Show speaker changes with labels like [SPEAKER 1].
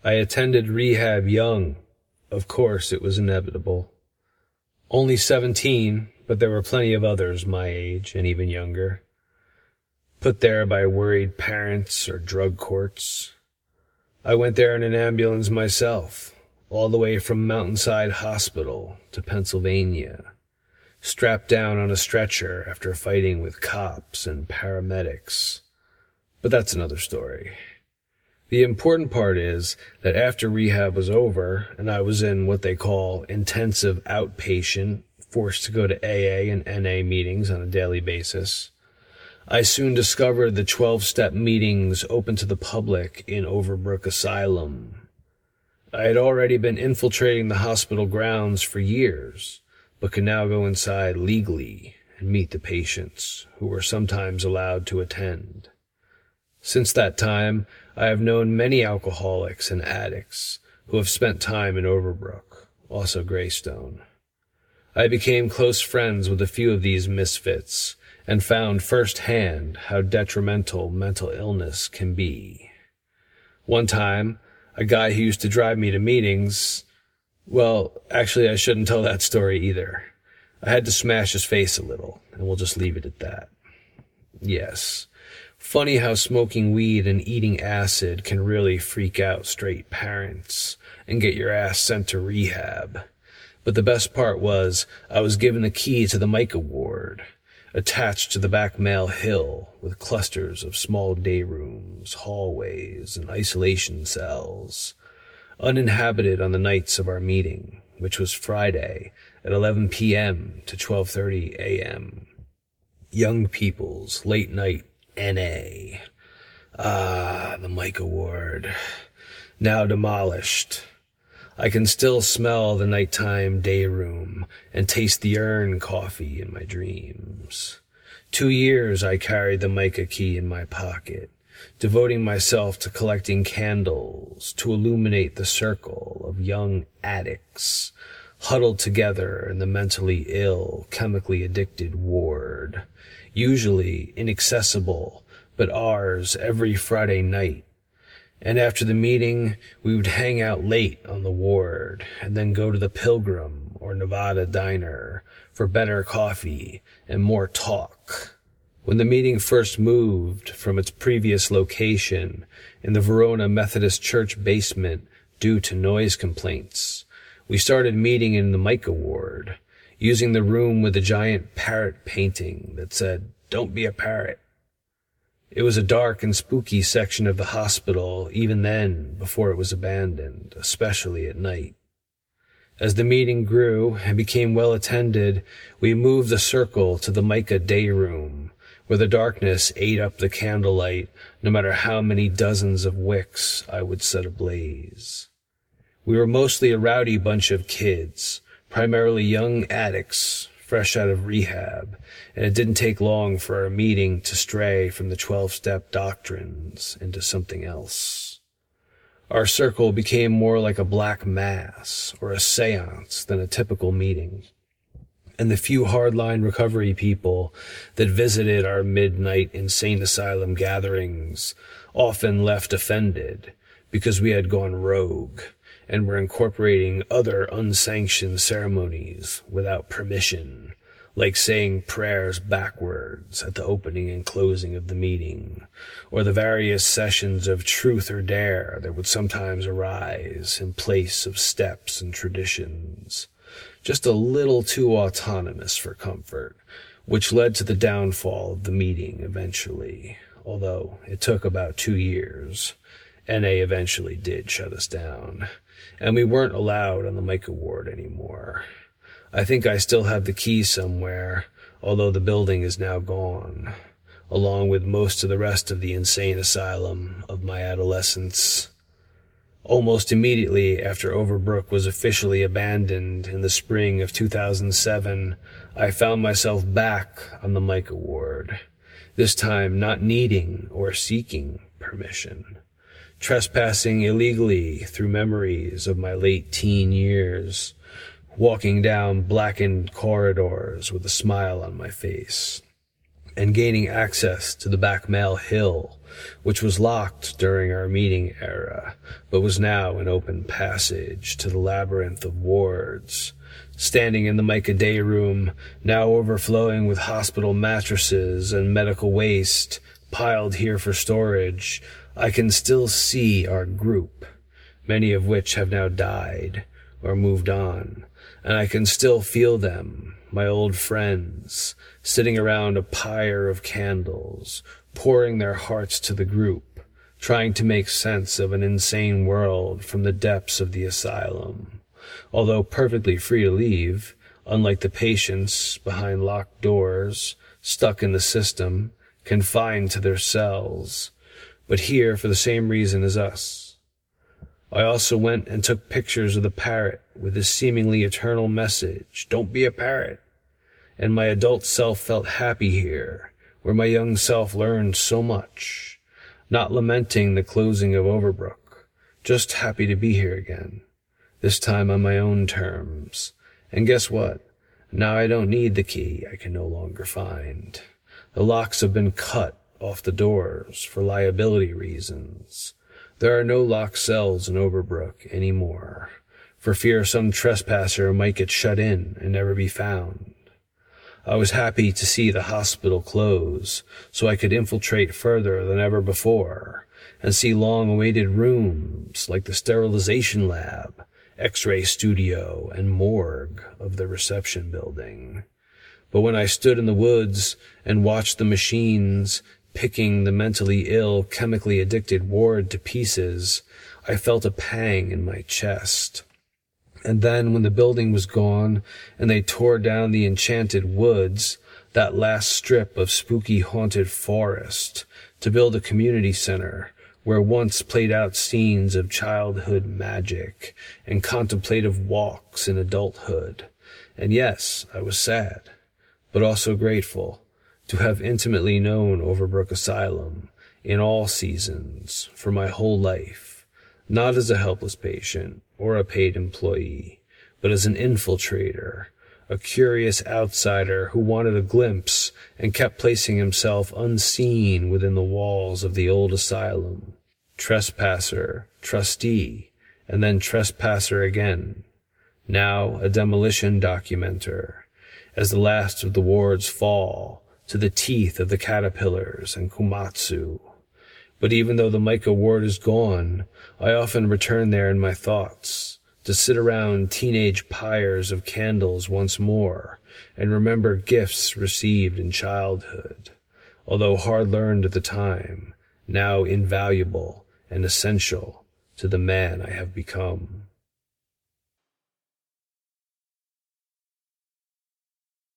[SPEAKER 1] I attended rehab young. Of course, it was inevitable. Only 17, but there were plenty of others my age and even younger. Put there by worried parents or drug courts. I went there in an ambulance myself, all the way from Mountainside Hospital to Pennsylvania, strapped down on a stretcher after fighting with cops and paramedics. But that's another story. The important part is that after rehab was over and I was in what they call intensive outpatient, forced to go to AA and NA meetings on a daily basis, I soon discovered the 12-step meetings open to the public in Overbrook Asylum. I had already been infiltrating the hospital grounds for years, but could now go inside legally and meet the patients who were sometimes allowed to attend. Since that time, I have known many alcoholics and addicts who have spent time in Overbrook, also Greystone. I became close friends with a few of these misfits and found firsthand how detrimental mental illness can be. One time, a guy who used to drive me to meetings, well, actually I shouldn't tell that story either. I had to smash his face a little, and we'll just leave it at that. Yes, funny how smoking weed and eating acid can really freak out straight parents and get your ass sent to rehab. But the best part was I was given the key to the Micah ward, attached to the back male hill with clusters of small day rooms, hallways, and isolation cells, uninhabited on the nights of our meeting, which was Friday at 11 p.m. to 12:30 a.m. Young people's late night NA. The Micah ward, now demolished. I can still smell the nighttime day room and taste the urn coffee in my dreams. 2 years I carried the Micah key in my pocket, devoting myself to collecting candles to illuminate the circle of young addicts huddled together in the mentally ill, chemically addicted ward, usually inaccessible, but ours every Friday night. And after the meeting, we would hang out late on the ward and then go to the Pilgrim or Nevada Diner for better coffee and more talk. When the meeting first moved from its previous location in the Verona Methodist Church basement due to noise complaints, we started meeting in the Micah ward, using the room with a giant parrot painting that said, "Don't be a parrot." It was a dark and spooky section of the hospital even then, before it was abandoned, especially at night. As the meeting grew and became well attended, we moved the circle to the Micah day room, where the darkness ate up the candlelight, no matter how many dozens of wicks I would set ablaze. We were mostly a rowdy bunch of kids, primarily young addicts, fresh out of rehab, and it didn't take long for our meeting to stray from the 12-step doctrines into something else. Our circle became more like a black mass or a seance than a typical meeting, and the few hardline recovery people that visited our midnight insane asylum gatherings often left offended because we had gone rogue and were incorporating other unsanctioned ceremonies without permission, like saying prayers backwards at the opening and closing of the meeting, or the various sessions of truth or dare that would sometimes arise in place of steps and traditions, just a little too autonomous for comfort, which led to the downfall of the meeting eventually, although it took about 2 years. NA eventually did shut us down, and we weren't allowed on the Micah ward anymore. I think I still have the key somewhere, although the building is now gone, along with most of the rest of the insane asylum of my adolescence. Almost immediately after Overbrook was officially abandoned in the spring of 2007, I found myself back on the Micah ward, this time not needing or seeking permission, trespassing illegally through memories of my late teen years, walking down blackened corridors with a smile on my face, and gaining access to the back mail hill, which was locked during our meeting era, but was now an open passage to the labyrinth of wards. Standing in the mica day room, now overflowing with hospital mattresses and medical waste piled here for storage, I can still see our group, many of which have now died or moved on, and I can still feel them, my old friends, sitting around a pyre of candles, pouring their hearts to the group, trying to make sense of an insane world from the depths of the asylum. Although perfectly free to leave, unlike the patients behind locked doors, stuck in the system, confined to their cells, but here for the same reason as us. I also went and took pictures of the parrot with his seemingly eternal message, "Don't be a parrot." And my adult self felt happy here, where my young self learned so much, not lamenting the closing of Overbrook, just happy to be here again, this time on my own terms. And guess what? Now I don't need the key I can no longer find. The locks have been cut off the doors for liability reasons. There are no locked cells in Overbrook anymore, for fear some trespasser might get shut in and never be found. I was happy to see the hospital close, so I could infiltrate further than ever before, and see long-awaited rooms like the sterilization lab, X-ray studio, and morgue of the reception building. But when I stood in the woods and watched the machines picking the mentally ill, chemically addicted ward to pieces, I felt a pang in my chest. And then when the building was gone and they tore down the enchanted woods, that last strip of spooky haunted forest, to build a community center where once played out scenes of childhood magic and contemplative walks in adulthood. And yes, I was sad, but also grateful to have intimately known Overbrook Asylum in all seasons for my whole life, not as a helpless patient or a paid employee, but as an infiltrator, a curious outsider who wanted a glimpse and kept placing himself unseen within the walls of the old asylum. Trespasser, trustee, and then trespasser again, now a demolition documenter, as the last of the wards fall to the teeth of the caterpillars and Komatsu. But even though the mica ward is gone, I often return there in my thoughts, to sit around teenage pyres of candles once more, and remember gifts received in childhood, although hard-learned at the time, now invaluable and essential to the man I have become.